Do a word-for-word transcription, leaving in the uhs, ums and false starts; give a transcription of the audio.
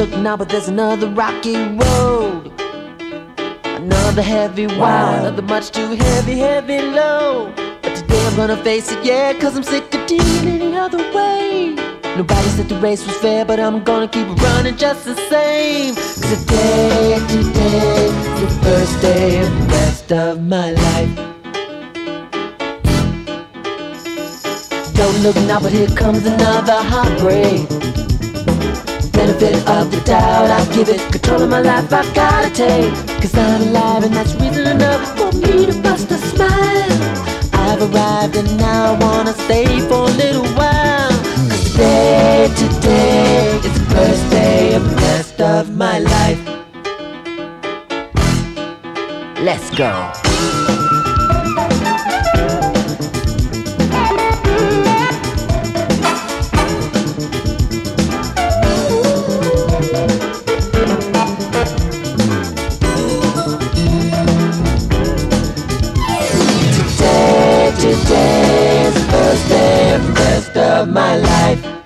look now, but there's another rocky road, another heavy wow, another much too heavy, heavy load. But today I'm gonna face it, yeah, cause I'm sick of dealing any other way. Nobody said the race was fair, but I'm gonna keep running just the same. Cause today, today, the first day of the rest of my life. Don't look now, but here comes another heartbreak. Benefit of the doubt, I give it. Control of my life, I gotta take. Cause I'm alive and that's reason enough for me to bust a smile. I've arrived and now I wanna stay for a little while. Cause today, today is the first day of the rest of my life. Let's go. Today is the first day of the rest of my life.